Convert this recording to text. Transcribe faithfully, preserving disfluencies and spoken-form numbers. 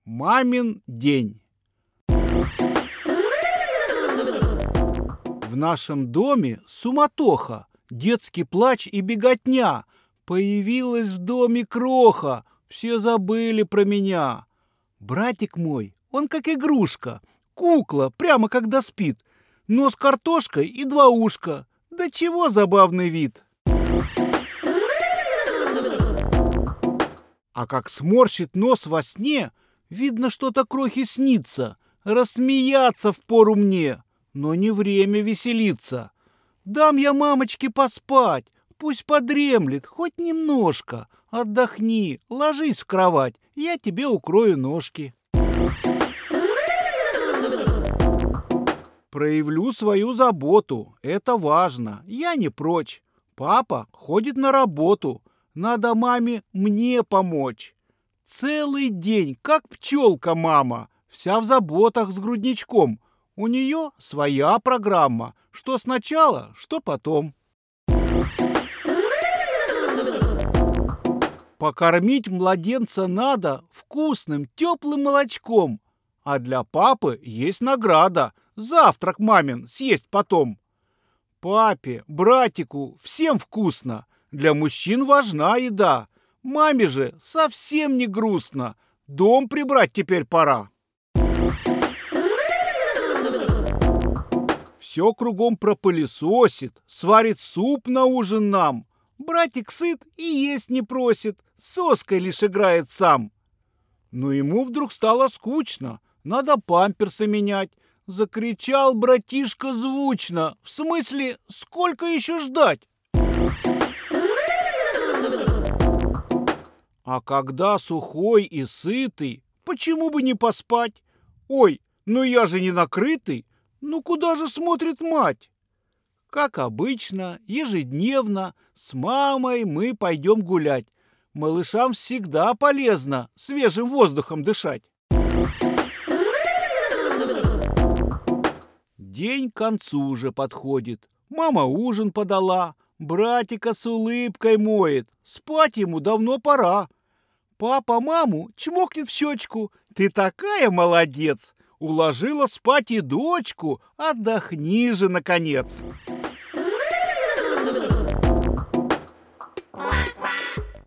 Мамин день. В нашем доме суматоха, детский плач и беготня. Появилась в доме кроха, все забыли про меня. Братик мой, он как игрушка, кукла, прямо когда спит. Нос картошкой и два ушка. Да чего забавный вид. А как сморщит нос во сне, видно, что-то крохи снится. Рассмеяться впору мне, но не время веселиться. Дам я мамочке поспать, пусть подремлет хоть немножко. Отдохни, ложись в кровать, я тебе укрою ножки. Проявлю свою заботу, это важно, я не прочь. Папа ходит на работу, надо маме мне помочь. Целый день, как пчелка мама, вся в заботах с грудничком. У нее своя программа, что сначала, что потом. Покормить младенца надо вкусным, теплым молочком. А для папы есть награда – завтрак мамин съесть потом. Папе, братику, всем вкусно. Для мужчин важна еда. Маме же совсем не грустно. Дом прибрать теперь пора. Все кругом пропылесосит, сварит суп на ужин нам. Братик сыт и есть не просит, соской лишь играет сам. Но ему вдруг стало скучно, надо памперсы менять. Закричал братишка звучно, в смысле, сколько еще ждать? А когда сухой и сытый, почему бы не поспать? Ой, ну я же не накрытый, ну куда же смотрит мать? Как обычно, ежедневно, с мамой мы пойдем гулять. Малышам всегда полезно свежим воздухом дышать. День к концу уже подходит. Мама ужин подала, братика с улыбкой моет. Спать ему давно пора. Папа маму чмокнет в щечку. Ты такая молодец! Уложила спать и дочку. Отдохни же, наконец.